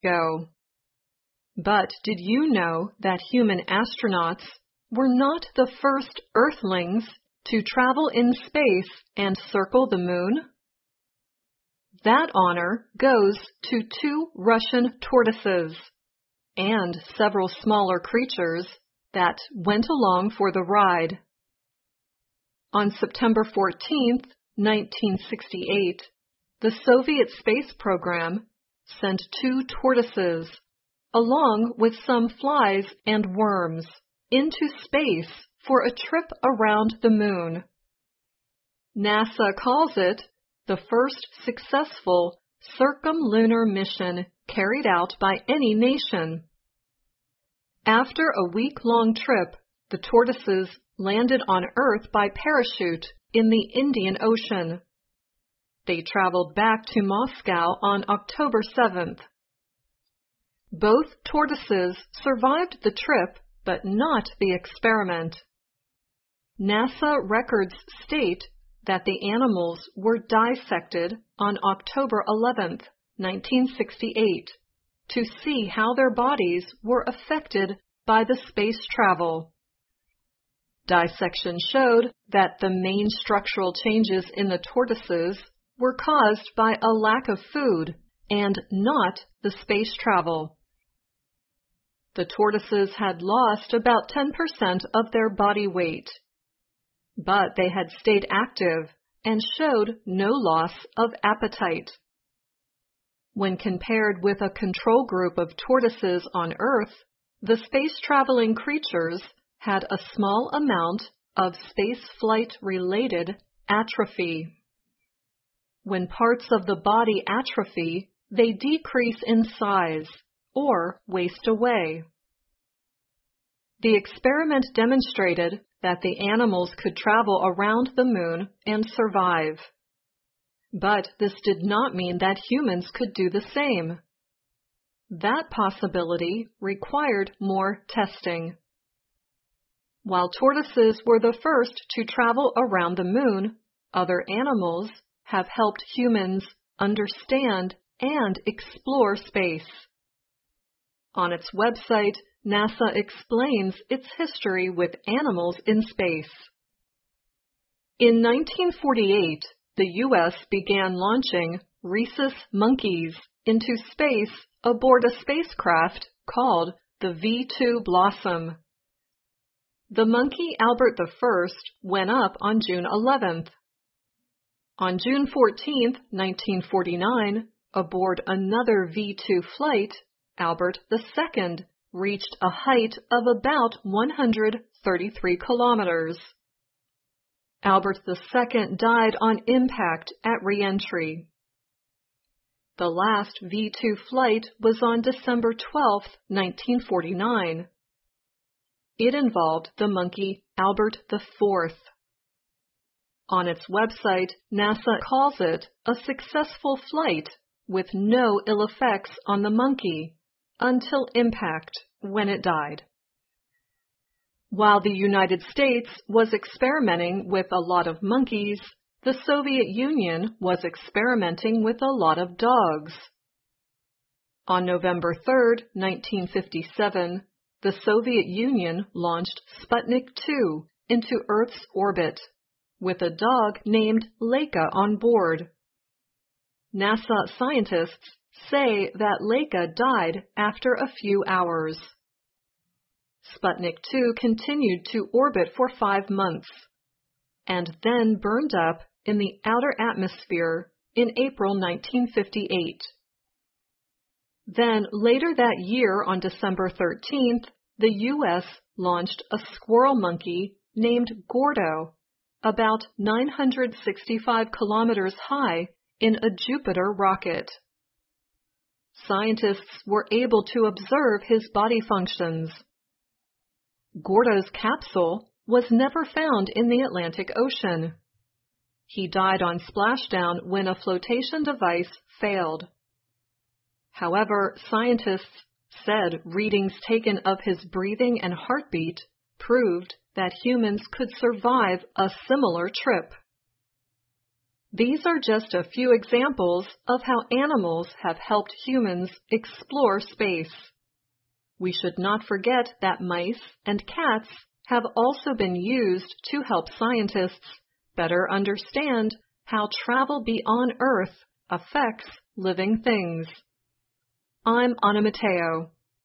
ago. But did you know that human astronauts were not the first Earthlings to travel in space and circle the moon? That honor goes to 2 Russian tortoises and several smaller creatures that went along for the ride. On September 14, 1968, the Soviet space program sent 2 tortoises, along with some flies and worms, into space for a trip around the moon. NASA calls it the first successful circumlunar mission carried out by any nation. After a week-long trip, the tortoises landed on Earth by parachute in the Indian Ocean. They traveled back to Moscow on October 7th. Both tortoises survived the trip, but not the experiment. NASA records state that the animals were dissected on October 11th, 1968, to see how their bodies were affected by the space travel. Dissection showed that the main structural changes in the tortoises were caused by a lack of food and not the space travel. The tortoises had lost about 10% of their body weight, but they had stayed active and showed no loss of appetite. When compared with a control group of tortoises on Earth, the space-traveling creatures had a small amount of spaceflight-related atrophy. When parts of the body atrophy, they decrease in size or waste away. The experiment demonstrated that the animals could travel around the moon and survive. But this did not mean that humans could do the same. That possibility required more testing. While tortoises were the first to travel around the moon, other animals have helped humans understand and explore space. On its website, NASA explains its history with animals in space. In 1948, the U.S. began launching rhesus monkeys into space aboard a spacecraft called the V-2 Blossom. The monkey Albert I went up on June 11th. On June 14, 1949, aboard another V-2 flight, Albert II reached a height of about 133 kilometers. Albert II died on impact at re-entry. The last V-2 flight was on December 12, 1949. It involved the monkey Albert IV. On its website, NASA calls it a successful flight with no ill effects on the monkey until impact, when it died. While the United States was experimenting with a lot of monkeys, the Soviet Union was experimenting with a lot of dogs. On November 3, 1957, the Soviet Union launched Sputnik 2 into Earth's orbit, with a dog named Laika on board. NASA scientists say that Laika died after a few hours. Sputnik 2 continued to orbit for 5 months, and then burned up in the outer atmosphere in April 1958. Then, later that year on December 13th, the U.S. launched a squirrel monkey named Gordo, about 965 kilometers high, in a Jupiter rocket. Scientists were able to observe his body functions. Gordo's capsule was never found in the Atlantic Ocean. He died on splashdown when a flotation device failed. However, scientists said readings taken of his breathing and heartbeat proved that humans could survive a similar trip. These are just a few examples of how animals have helped humans explore space. We should not forget that mice and cats have also been used to help scientists better understand how travel beyond Earth affects living things. I'm Anna Matteo.